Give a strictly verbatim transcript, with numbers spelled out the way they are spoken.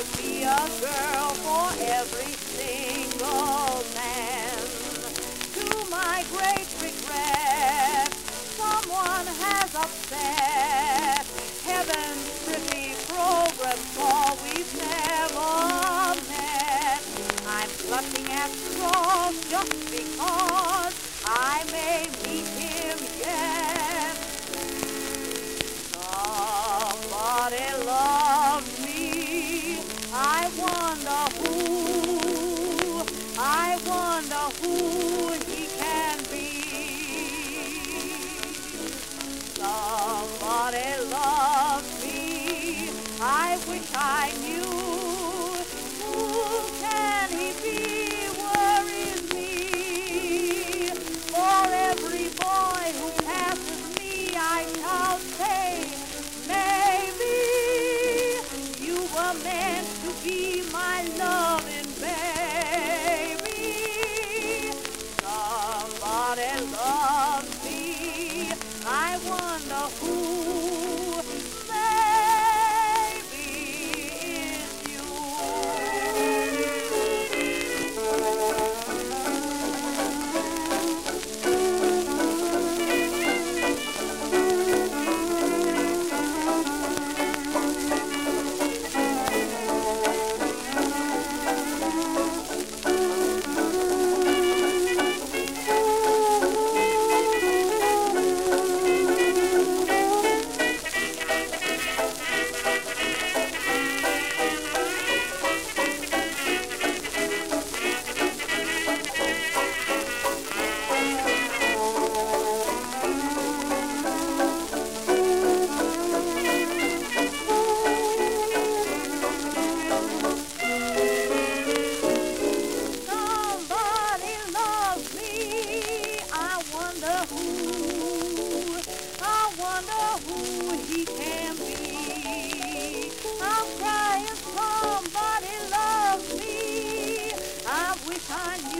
be a girl for every single man. To my great regret, someone has upset heaven's pretty program, for we've never met. I'm clutching at straws just because I may meet him yet. Somebody loves me. I wonder who, I wonder who he can be. Somebody loves me. I wish I knew. Who can he be? Worries me. For every boy who passes me, I shall say, maybe you were meant to be my loving baby. Somebody loves me. I wonder who. I wonder who he can be. I'm crying, somebody loves me. I wish I knew.